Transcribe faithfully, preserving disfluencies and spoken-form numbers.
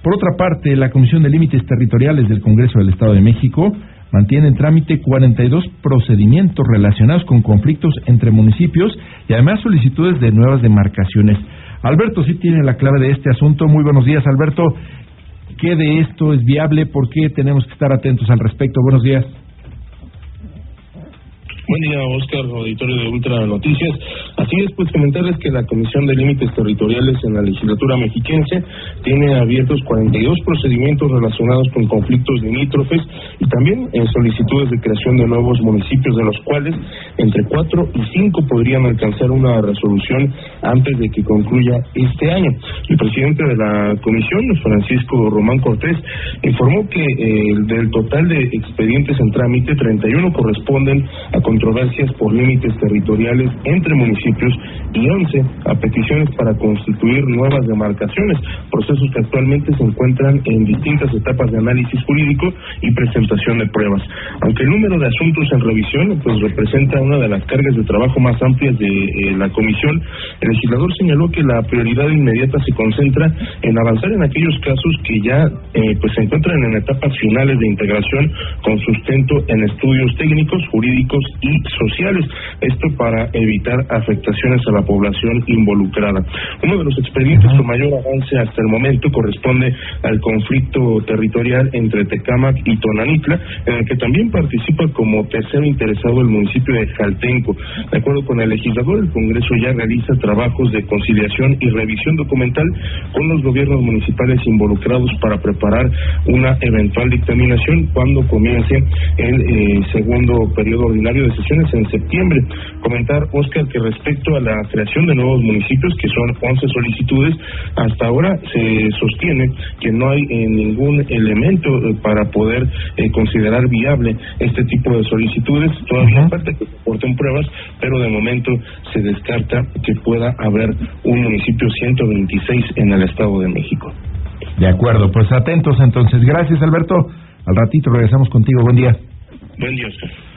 Por otra parte, la Comisión de Límites Territoriales del Congreso del Estado de México mantiene en trámite cuarenta y dos procedimientos relacionados con conflictos entre municipios y además solicitudes de nuevas demarcaciones. Alberto sí tiene la clave de este asunto. Muy buenos días, Alberto. ¿Qué de esto es viable? ¿Por qué tenemos que estar atentos al respecto? Buenos días. Buen día, Oscar, auditorio de Ultra Noticias. Así es, pues comentarles que la Comisión de Límites Territoriales en la legislatura mexiquense tiene abiertos cuarenta y dos procedimientos relacionados con conflictos limítrofes y también en solicitudes de creación de nuevos municipios, de los cuales entre cuatro y cinco podrían alcanzar una resolución antes de que concluya este año. El presidente de la comisión, Francisco Román Cortés, informó que eh, del total de expedientes en trámite, treinta y uno corresponden a controversias por límites territoriales entre municipios y once a peticiones para constituir nuevas demarcaciones, procesos que actualmente se encuentran en distintas etapas de análisis jurídico y presentación de pruebas. Aunque el número de asuntos en revisión pues representa una de las cargas de trabajo más amplias de eh, la comisión, el legislador señaló que la prioridad inmediata se concentra en avanzar en aquellos casos que ya eh, pues se encuentran en etapas finales de integración con sustento en estudios técnicos, jurídicos y sociales, esto para evitar afectaciones a la población involucrada. Uno de los expedientes con mayor avance hasta el momento corresponde al conflicto territorial entre Tecámac y Tonanitla, en el que también participa como tercero interesado el municipio de Jaltenco. De acuerdo con el legislador, el Congreso ya realiza trabajos de conciliación y revisión documental con los gobiernos municipales involucrados para preparar una eventual dictaminación cuando comience el eh, segundo periodo ordinario de sesiones en septiembre. Comentar, Oscar, que respecto a la creación de nuevos municipios, que son once solicitudes, hasta ahora se sostiene que no hay eh, ningún elemento eh, para poder eh, considerar viable este tipo de solicitudes. Todavía uh-huh. falta que se aporten pruebas, pero de momento se descarta que pueda haber un municipio ciento veintiséis en el Estado de México. De acuerdo, pues atentos entonces. Gracias, Alberto. Al ratito regresamos contigo. Buen día. Buen día, Oscar.